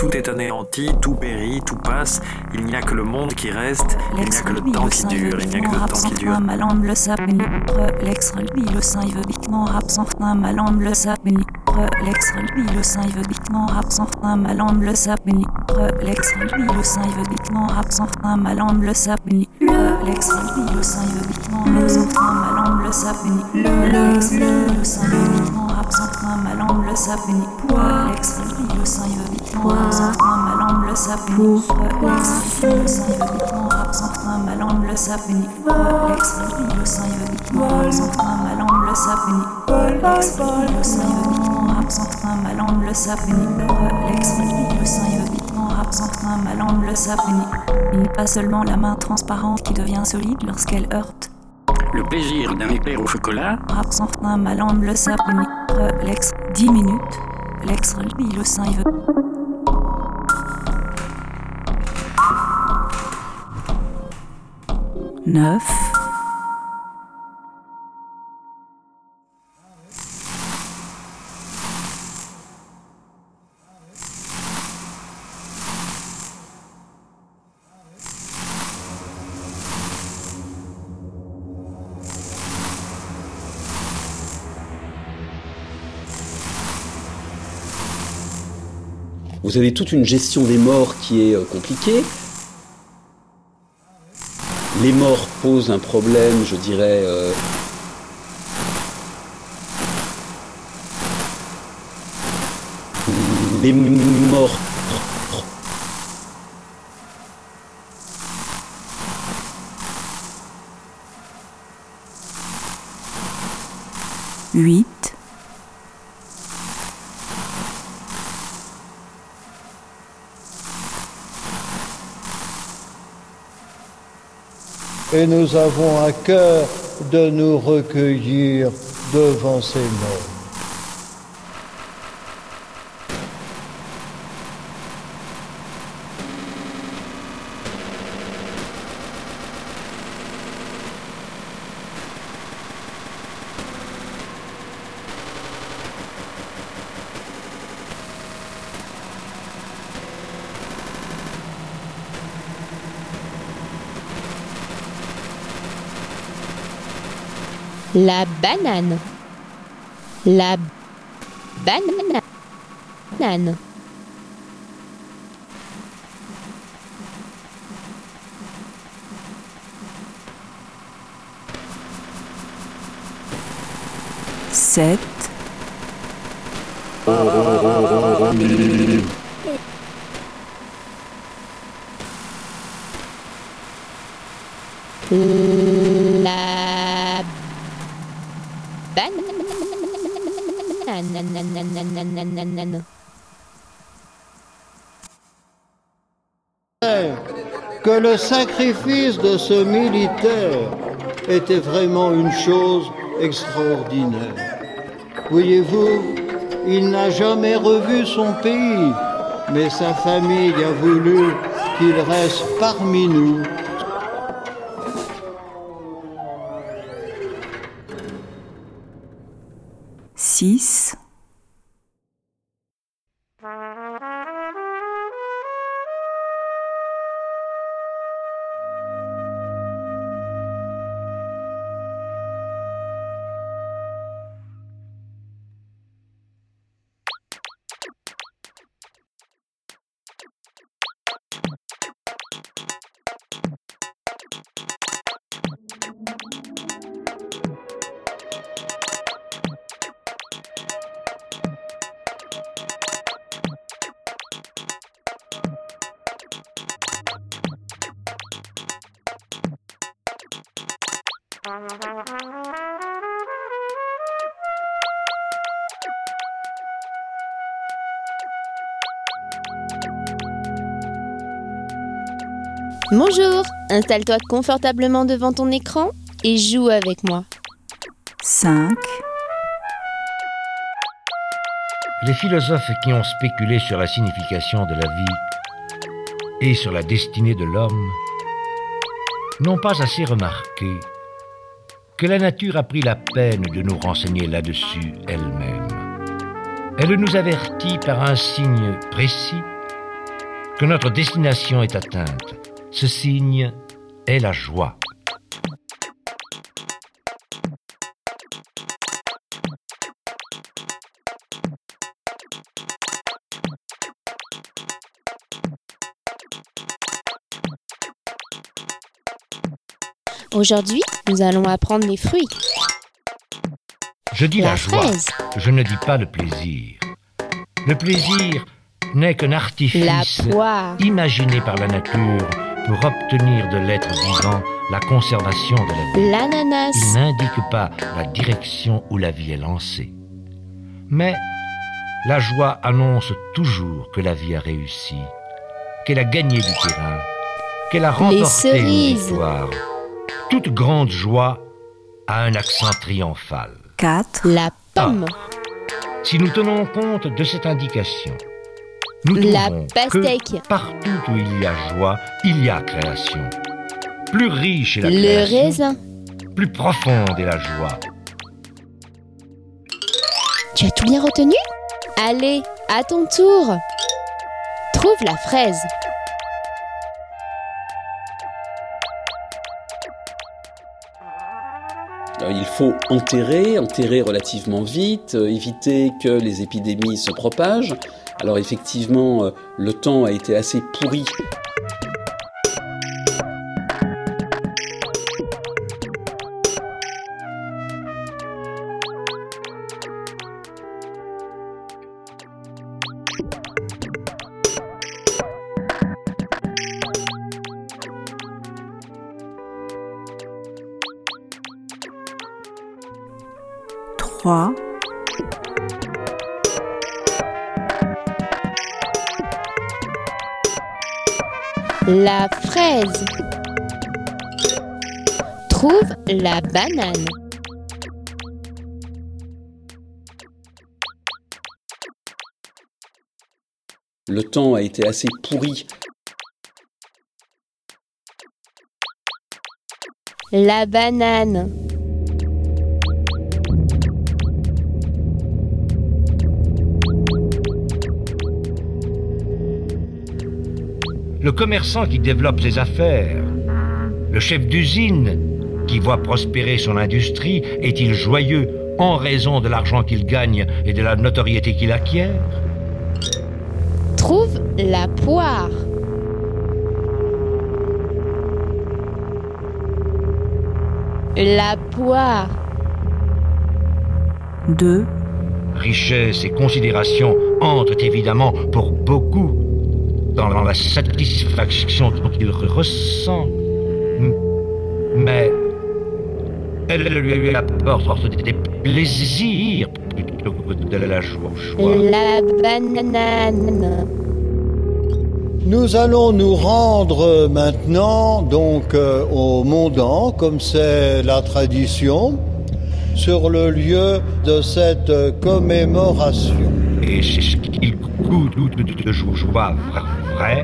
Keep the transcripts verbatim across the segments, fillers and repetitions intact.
tout est anéanti, tout périt, tout passe. Il n'y a que le monde qui reste, il n'y a que le temps qui dure, il n'y a que le temps qui dure. Malamble l'ex-relbi, le sein il veut bitement absentin, malamble sapeni. L'ex-relbi, le sein il veut bitement absentin, malamble sapeni. L'ex-relbi, le sein il veut bitement absentin, malamble sapeni. L'ex-relbi, le sein il veut bitement absentin, malamble sapeni. L'ex-relbi, le sein il veut bitement absentin, malamble sapeni. L'ex-relbi, le sein il veut bitement absentin, malamble sapeni. L'ex-relbi, le sein il veut bitement absentin, malamble sapeni. L'ex-relbi, le sein il veut bitement absentin, malamble sapeni. L'ex-relbi, le sein il veut bitement absentin, malamble sapeni. L'ex-relbi, le sein il veut bitement absentin, malamble sapeni. Il n'est pas seulement la main transparente qui devient solide lorsqu'elle heurte. Le plaisir d'un éclair au chocolat. Absentin, malamble sapeni. L'ex, dix minutes. L'ex-relbi, le sein il veut. Neuf. Vous avez toute une gestion des morts qui est euh, compliquée. Les morts posent un problème, je dirais, euh, les morts. Huit. Et nous avons à cœur de nous recueillir devant ces morts. La banane. La banane. Banane. Sept. La banane. Que le sacrifice de ce militaire était vraiment une chose extraordinaire. Voyez-vous, il n'a jamais revu son pays, mais sa famille a voulu qu'il reste parmi nous. Six. Bonjour, installe-toi confortablement devant ton écran et joue avec moi. Cinq. Les philosophes qui ont spéculé sur la signification de la vie et sur la destinée de l'homme n'ont pas assez remarqué que la nature a pris la peine de nous renseigner là-dessus elle-même. Elle nous avertit par un signe précis que notre destination est atteinte. Ce signe est la joie. Aujourd'hui, nous allons apprendre les fruits. Je dis La la, joie, fraise. je ne dis pas le plaisir. Le plaisir n'est qu'un La artifice poire. imaginé par la nature pour obtenir de l'être vivant la conservation de la vie. L'ananas. Il n'indique pas la direction où la vie est lancée. Mais la joie annonce toujours que la vie a réussi, qu'elle a gagné du terrain, qu'elle a remporté une cerises. victoire. Toute grande joie a un accent triomphal. quatre, La pomme. Si nous tenons compte de cette indication, nous La trouvons pastèque. que partout où il y a joie, il y a création. Plus riche est la Le création, raisin. plus profonde est la joie. Tu as tout bien retenu? Allez, à ton tour. Trouve la fraise. Alors, il faut enterrer, enterrer relativement vite, euh, éviter que les épidémies se propagent. Alors effectivement, euh, le temps a été assez pourri. trois, La fraise. Trouve la banane. Le temps a été assez pourri. La banane. Le commerçant qui développe ses affaires, le chef d'usine qui voit prospérer son industrie, est-il joyeux en raison de l'argent qu'il gagne et de la notoriété qu'il acquiert? Trouve la poire. La poire. deux, Richesse et considération entrent évidemment pour beaucoup dans la satisfaction dont il ressent, mais elle lui apporte des plaisirs plutôt que de la joie. La banane. Nous allons nous rendre maintenant donc euh, au Mont-Dan, comme c'est la tradition, sur le lieu de cette commémoration. Et c'est ce qu'il coûte de joie vraie.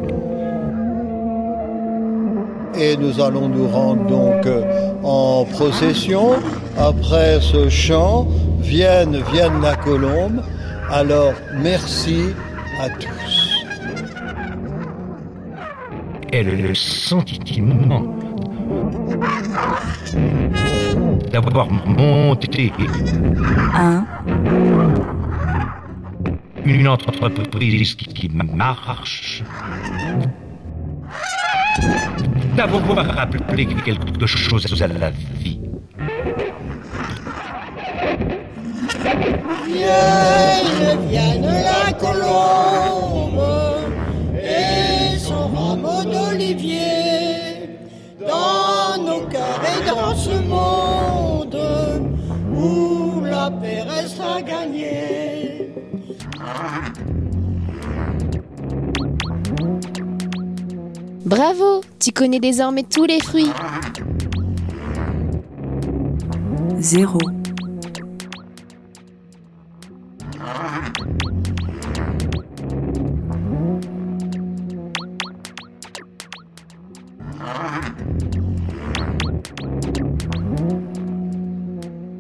Et nous allons nous rendre donc euh, en procession. Après ce chant, vienne, vienne la colombe. Alors, merci à tous. Et le, le sentiment d'avoir monté un, une entreprise qui, qui marche, d'avoir rappelé quelque chose à la vie. Vienne, vienne la colombe et son rameau d'olivier dans nos cœurs et dans ce monde où la paix reste à gagner. Bravo, tu connais désormais tous les fruits. zéro.